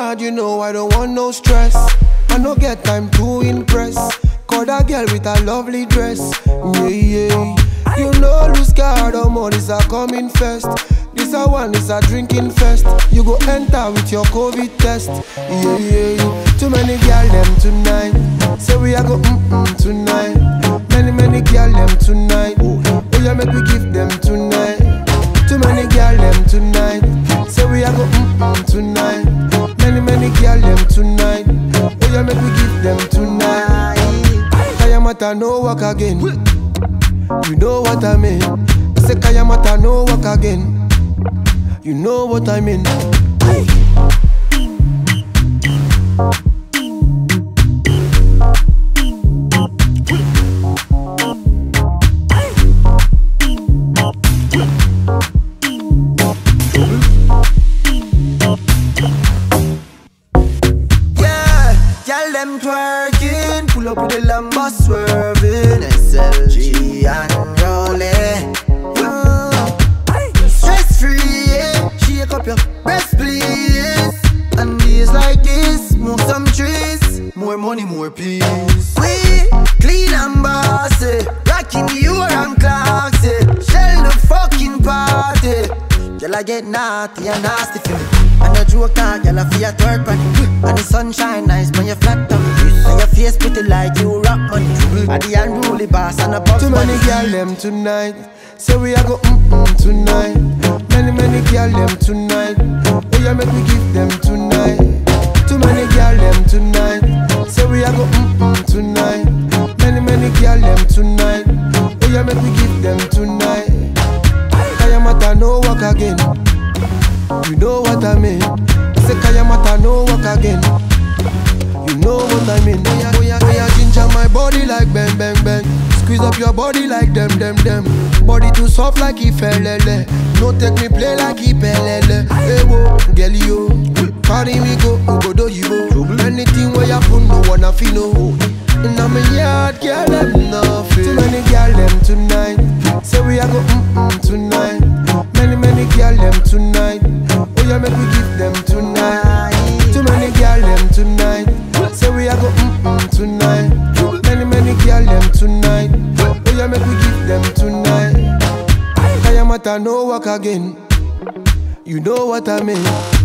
hard, you know I don't want no stress. I no get time to impress. Call that girl with a lovely dress. Yeah, yeah. You know lose card or money is a coming first. This a one is a drinking fest. You go enter with your COVID test. Yeah, yeah, yeah. Too many girl them tonight. Say we a go tonight. Many girl them tonight. Oh yeah, make we give them tonight. Too many girl them tonight. Say we a go tonight. Many girl them tonight. Oh yeah, make we give them tonight. Kayamata no work again. You know what I mean. Say Kayamata no work again. You know what I mean. Y'all them twerking, pull up with the Lambo swerving, SLG and rolling. Stress free, yeah. Shake up your breast, please. And days like this, smoke some trees. More money, more peace. We clean and bossy, rocking the Euro and Clarksy. Shell the fucking party. Y'all get naughty and nasty for me. And a joke out, y'all a fear twerk on it. And the sunshine nice when you flat tummy. And your face pretty like you rock money. And the unruly boss and a box. Too many girl them tonight. Say we a go tonight. Many girl them tonight. Oh yeah, make we give them tonight. Too many girl them tonight. Say we a go tonight. Many girl them tonight. Oh yeah, make we give them tonight. Kayamata no work again. You know what I mean. Say Kayamata no work again. You know what I mean. Oh yeah, ginger my body like bang bang bang. Squeeze up your body like them. Body too soft like Ifelele. No take me play like Ipelele. Hey wo, girl yo, carry me go do you go. Anything where you put no wanna feel no. And I'm a yard girl them nothing. Too many girl them tonight. Say we a go tonight. Many girl them tonight. Oh yeah, make we give them tonight. Too many girl them tonight. Say we a go tonight. Many girl them tonight. Oh yeah, make we give them tonight. Kayamata no work again. You know what I mean.